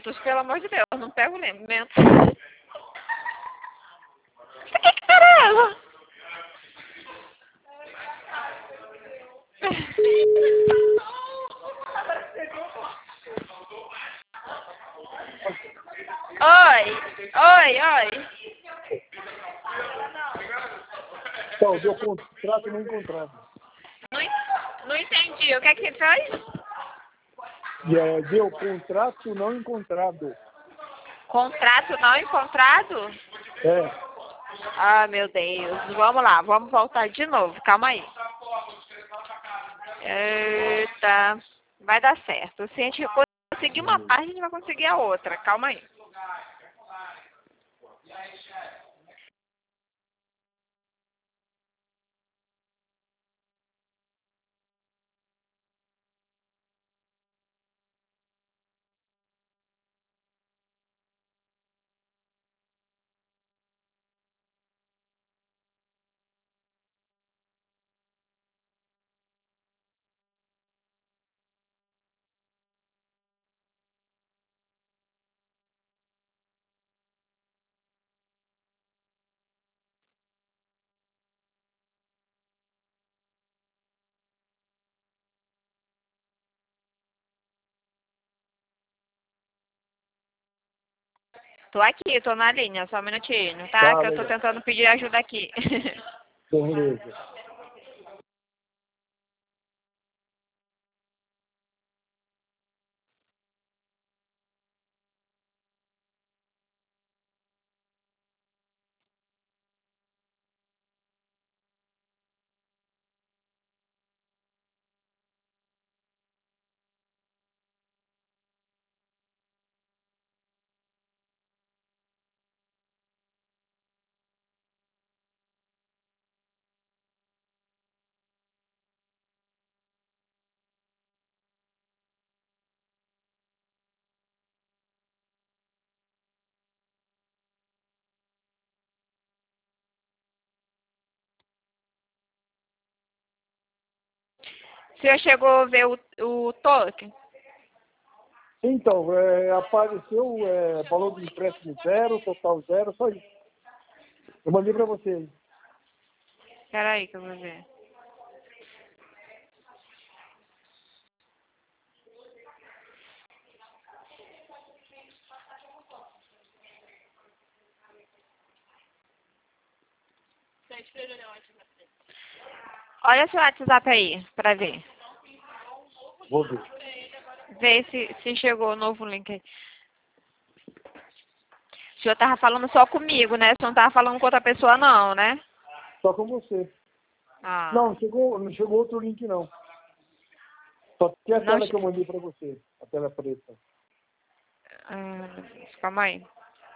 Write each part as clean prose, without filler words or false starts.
minutos, pelo amor de Deus, não pego o momento. Que cara é ela? Oi. Então, deu contrato não encontrado. Não entendi. O que é que faz? Deu contrato não encontrado. Contrato não encontrado? É. Ah, meu Deus. Vamos lá, vamos voltar de novo. Calma aí. Eita. Vai dar certo. Se a gente conseguir uma parte, a gente vai conseguir a outra. Calma aí. Tô aqui, tô na linha, só um minutinho, tá? Tá, Que eu tô legal. tentando pedir ajuda aqui. Beleza. O senhor chegou a ver o toque? Então, apareceu valor de empréstimo zero, total zero, só isso. Eu mandei para você aí. Peraí que eu vou ver. Olha seu WhatsApp aí, pra ver. Vou ver. Vê se chegou o novo link aí. O senhor tava falando só comigo, né? O senhor não tava falando com outra pessoa não, né? Só com você. Ah. Não chegou outro link não. Só tem a Não tela que eu mandei para você, a tela preta. Calma aí.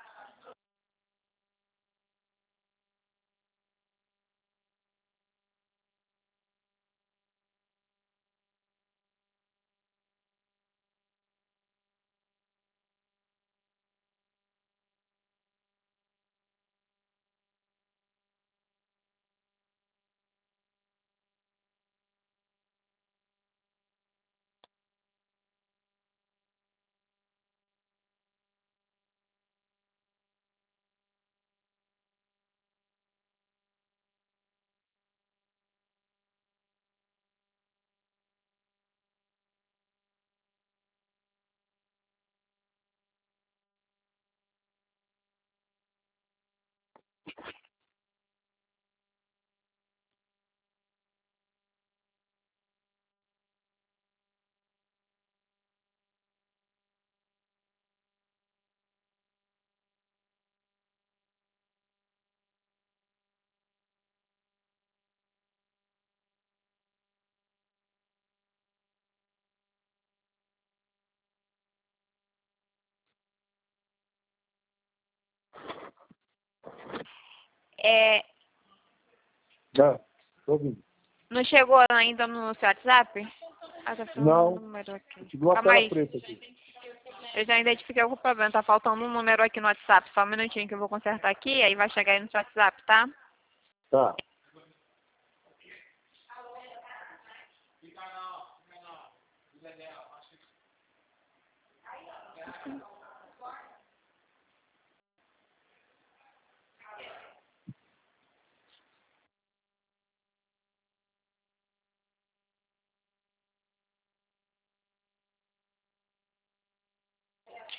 Já, tô ouvindo. Não chegou ainda no seu WhatsApp? Ah, tá faltando Não, um número aqui. chegou a Calma tela aí. preta aqui. Eu já identifiquei o problema. Tá faltando um número aqui no WhatsApp. Só um minutinho que eu vou consertar aqui. Aí vai chegar aí no seu WhatsApp, tá? Tá.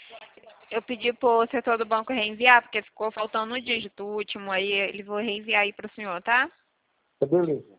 Eu pedi pro setor do banco reenviar, porque ficou faltando um dígito, o último, aí ele vou reenviar aí pro senhor, tá? Tá beleza.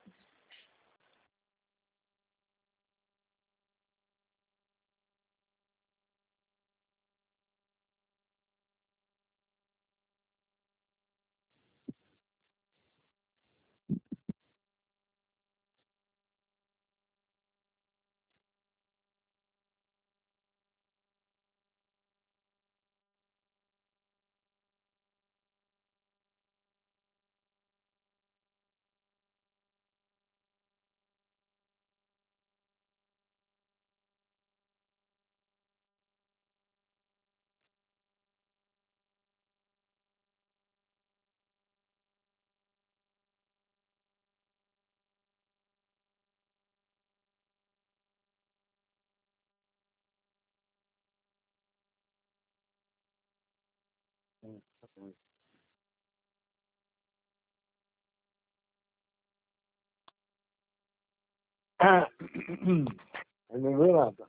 Eu não vi nada.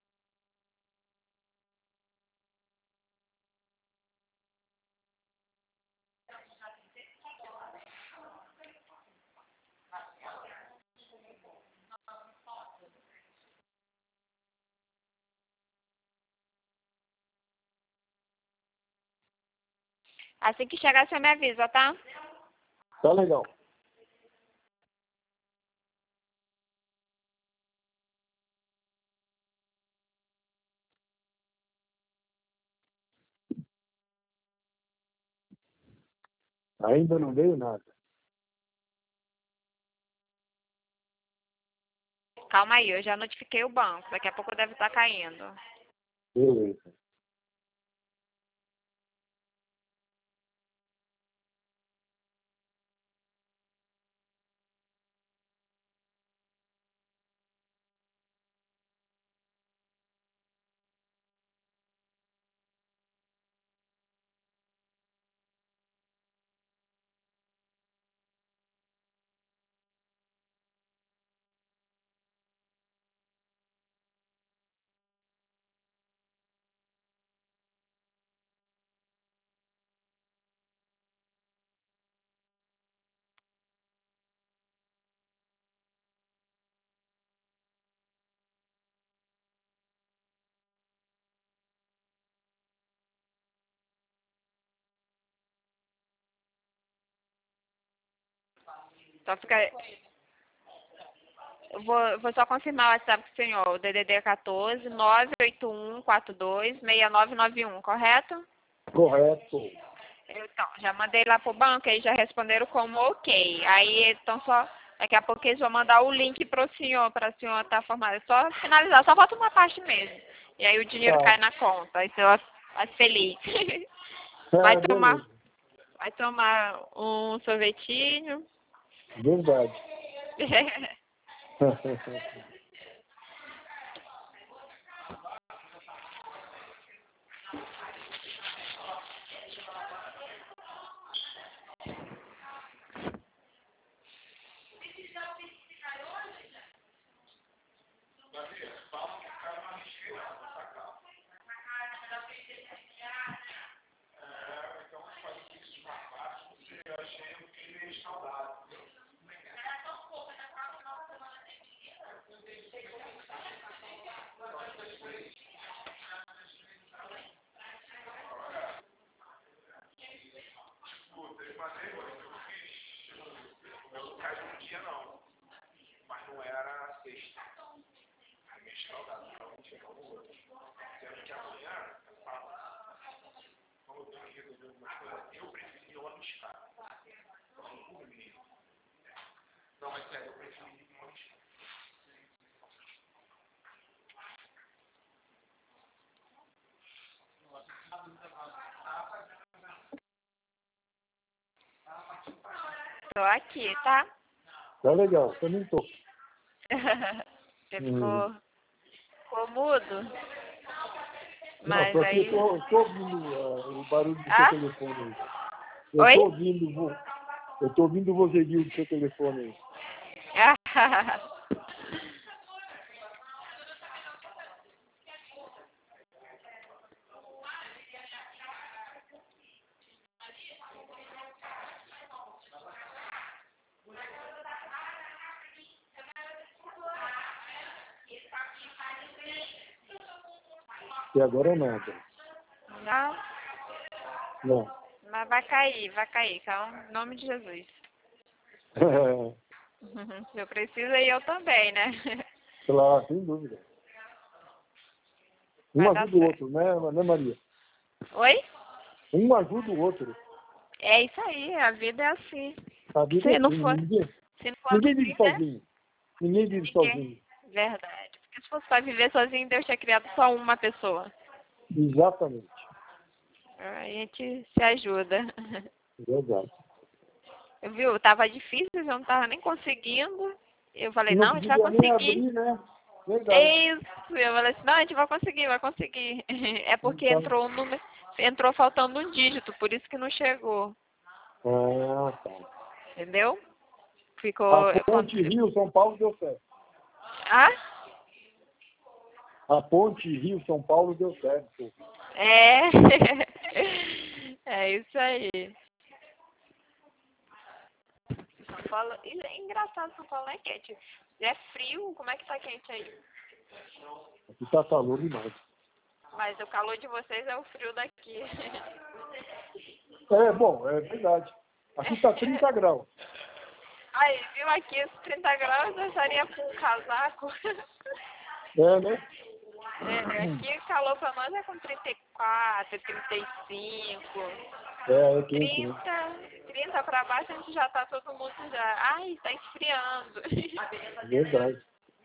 Assim que chegar, você me avisa, tá? Tá legal. Ainda não veio nada. Calma aí, eu já notifiquei o banco. Daqui a pouco deve estar caindo. Beleza. Só fica... Eu vou só confirmar o WhatsApp com o senhor. O DDD é 14 98142 6991, correto? Correto. Então, já mandei lá pro banco, eles já responderam como ok. Aí, então só, daqui a pouco eles vão mandar o link pro senhor, para o senhor estar formado. É só finalizar, só falta uma parte mesmo. E aí o dinheiro Tá. cai na conta, aí você vai feliz. É, beleza. Vai tomar um sorvetinho. Verdade. Tô aqui, tá? Tá legal, também tô. Você ficou mudo? Não, Mas tô aqui, aí... tô ouvindo o barulho do seu Ah? telefone aí. Oi? Eu tô ouvindo o vozerio do seu telefone aí. E agora nada. Não, Não. mas vai cair, em nome de Jesus. Se eu preciso, e eu também, né? Claro, sem dúvida. Um Vai dar ajuda o certo. outro, né, Maria? Oi? Um ajuda o outro. É isso aí, a vida é assim. A vida é Se não assim, for, ninguém, se não for ninguém vive assim, né? sozinho. Ninguém vive sozinho. Verdade. Porque se fosse para viver sozinho, Deus tinha criado só uma pessoa. Exatamente. A gente se ajuda. Verdade. Viu? Tava difícil, eu não tava nem conseguindo. Eu falei, Não não, a gente vai conseguia nem conseguir. abrir, né? Verdade. É isso. Eu falei assim, não, a gente vai conseguir, vai conseguir. É porque Então, entrou um número, entrou faltando um dígito, por isso que não chegou. tá. Entendeu? A Ficou. ponte Rio-São Paulo deu certo. Ah? A ponte Rio-São Paulo deu certo. É. É isso aí. São Paulo. E é engraçado, São Paulo não é quente. É frio, como é que tá quente aí? Aqui tá calor demais. Mas o calor de vocês é o frio daqui. É, bom, é verdade. Aqui tá 30 graus. Aí, viu aqui os 30 graus, eu estaria com um casaco. É, né? É, aqui calor pra nós é com 34, 35. É quente, né? 30 pra baixo a gente já tá todo mundo já. Ai, tá esfriando. Verdade.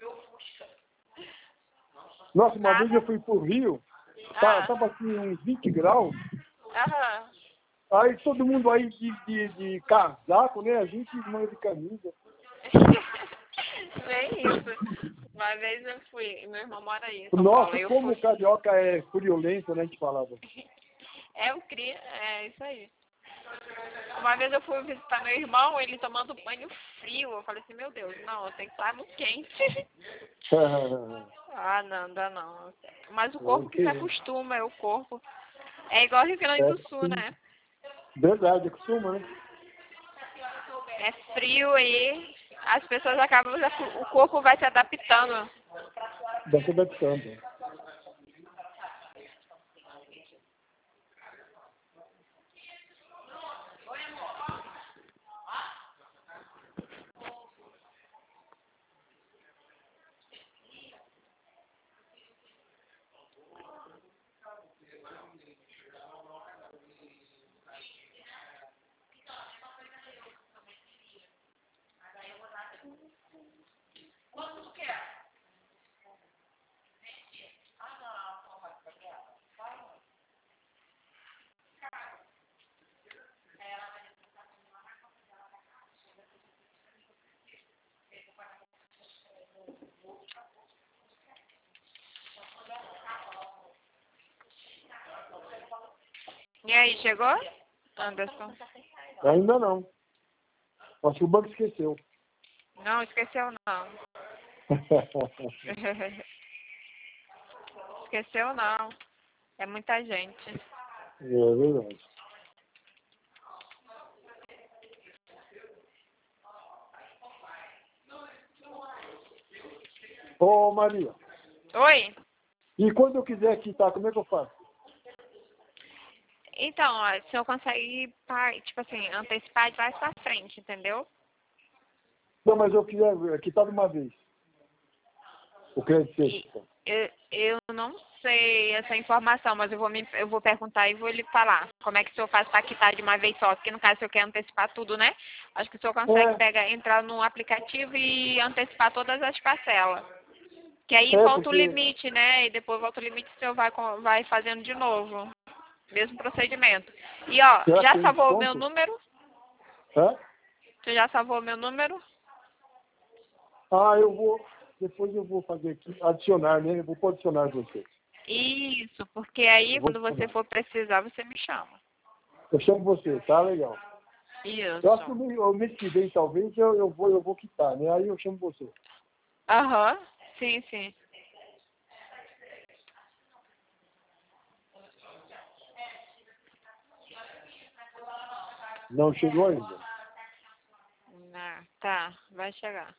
Nossa, uma vez Nada? eu fui pro Rio, Ah, tava assim uns 20 graus, aham. aí todo mundo aí de casaco, né? A gente manga de camisa. Nem isso. Uma vez eu fui, meu irmão mora aí em São Paulo, Nossa, aí eu como fui. o carioca é friolento, né? A gente falava. É isso aí. Uma vez eu fui visitar meu irmão, ele tomando banho frio. Eu falei assim, meu Deus, não, eu tenho que estar no quente. Ah, não, dá não. Mas o corpo que se acostuma, é o corpo. É igual Rio Grande do Sul, Sim. né? Verdade, acostuma, né? É frio aí, as pessoas acabam, o corpo vai se adaptando. Vai se adaptando. E aí, chegou? Anderson? Ainda não. Acho que o banco esqueceu. Não, esqueceu não. Esqueceu não. É muita gente. É verdade. Ô, Maria, Oi? e quando eu quiser quitar, como é que eu faço? Então, ó, se eu conseguir, tipo assim, antecipar de mais pra frente, entendeu? Não, mas eu quiser quitar de uma vez. O crédito E fixo. eu não sei essa informação, mas eu vou perguntar e vou lhe falar. Como é que o senhor faz para quitar de uma vez só? Porque no caso o senhor quer antecipar tudo, né? Acho que o senhor consegue entrar no aplicativo e antecipar todas as parcelas. Que aí volta o Porque... limite, né? E depois volta o limite, o senhor vai fazendo de novo. Mesmo procedimento. E ó, Será que já tem salvou o meu desconto? número? Hã? Você já salvou o meu número? Ah, eu vou... Depois eu vou fazer aqui, adicionar, né? Eu vou adicionar você. Isso, porque aí Eu vou quando você adicionar. for precisar, você me chama. Eu chamo você, tá legal. Eu acho que Isso. o mês que vem, talvez, eu vou quitar, né? Aí eu chamo você. Aham, sim, sim. Não chegou ainda. Ah, tá, vai chegar.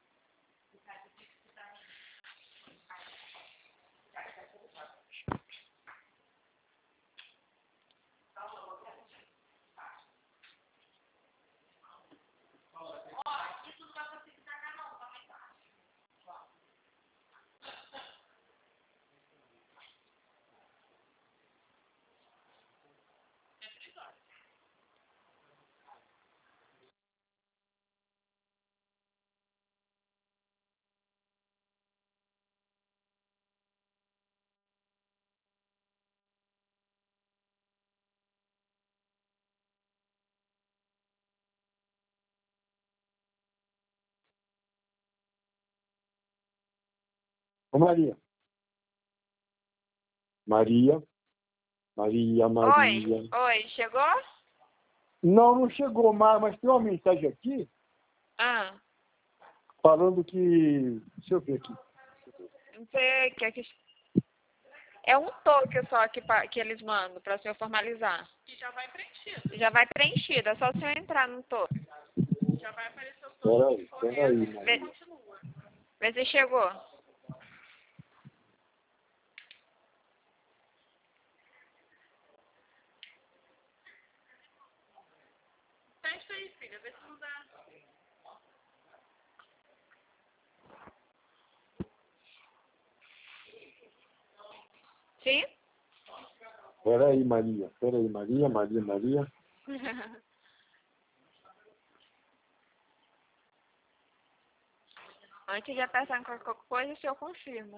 Ô, Maria. Maria. Oi, chegou? Não, não chegou, mas tem uma mensagem aqui Ah, falando que... Deixa eu ver aqui. não sei, é um toque só que eles mandam para o senhor formalizar. E já vai preenchido. Já vai preenchido, é só o senhor entrar no toque. Já vai aparecer o toque. Peraí, Maria. Continua. Vê se chegou. Testa aí, filha. Vê se não dá. Sim? Peraí, Maria. Antes de apertar em qualquer coisa, o senhor confirma.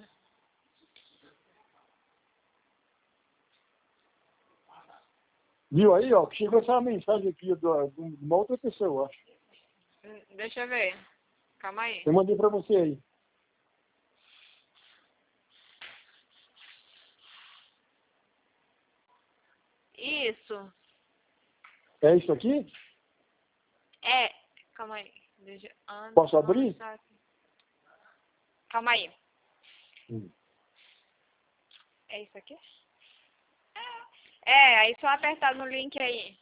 Viu aí, ó, que chegou essa mensagem aqui de uma outra pessoa, eu acho. Deixa eu ver. Calma aí. Eu mandei pra você aí. Isso. É isso aqui? É. Calma aí. Posso abrir? Calma aí. Hum. É isso aqui? É, aí só apertar no link aí.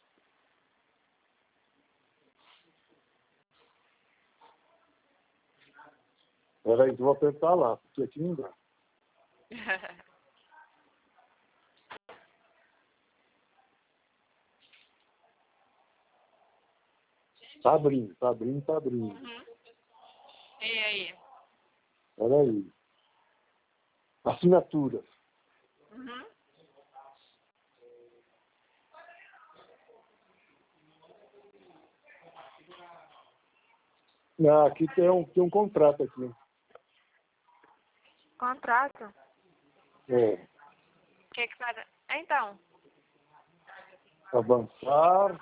Peraí, eu vou apertar lá, porque aqui não dá. Tá abrindo. Uhum. E aí? Peraí. Assinatura. Uhum. Ah, aqui tem um contrato aqui. Contrato? É. O que que faz? Então. Avançar.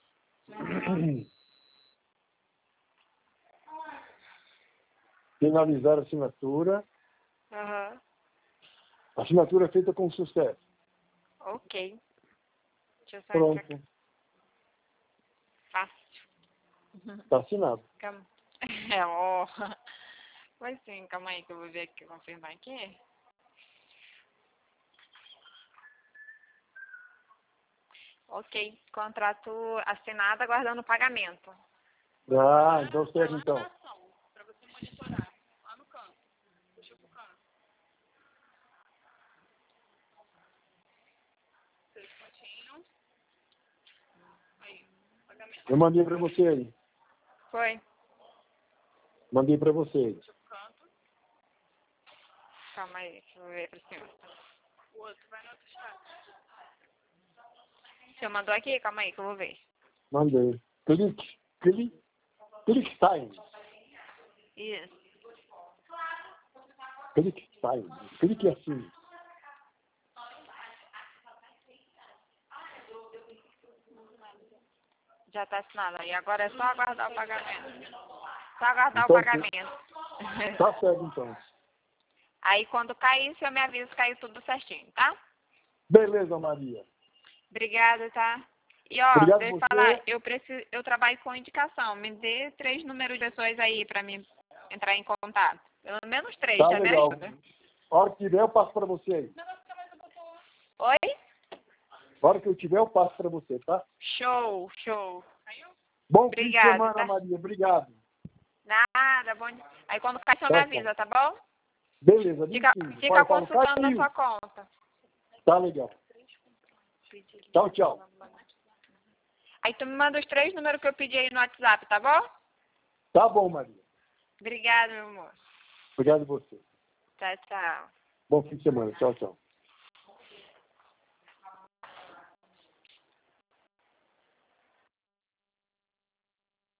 Finalizar a assinatura. Aham. Assinatura feita com sucesso. Ok. Deixa eu sair Pronto. pra cá. Fácil. Está assinado. Calma. É, ó. Pois sim, calma aí que eu vou ver aqui, confirmar aqui. Ok. Contrato assinado, aguardando o pagamento. Ah, então certo então. Para você monitorar. Lá no canto. Puxa pro canto. 6 pontinhos. Aí. Pagamento. Eu mandei para você aí. Foi. Mandei para você aí. Puxa pro canto. Calma aí, deixa eu ver pra cima. O outro vai no outro estado. O senhor mandou aqui? Calma aí que eu vou ver. Mandei. Clique time. Isso. Clique time. Clique assim. Já tá assinado. E agora é só aguardar o pagamento. Só aguardar Então, o pagamento. Tá certo então. Aí quando cair, o senhor me avisa que caiu tudo certinho, tá? Beleza, Maria. Obrigada, tá? E ó, Obrigado deixa eu você. falar, eu trabalho com indicação. Me dê 3 números de pessoas aí pra mim entrar em contato. Pelo menos 3, Tá já me legal. ajuda. A hora que tiver, eu passo para você aí. Oi? A hora que eu tiver, eu passo para você, tá? Show, show. Bom Obrigada, fim de semana, tá? Maria. Obrigado. Nada, bom. Aí quando cair, o senhor me avisa, tá bom? Beleza, Fica Olha, consultando na caiu. sua conta. Tá legal. Tchau, tchau. Aí tu me manda os 3 números que eu pedi aí no WhatsApp, tá bom? Tá bom, Maria. Obrigada, meu amor. Obrigado a você. Tchau, tchau. Bom fim de semana. Tchau, tchau.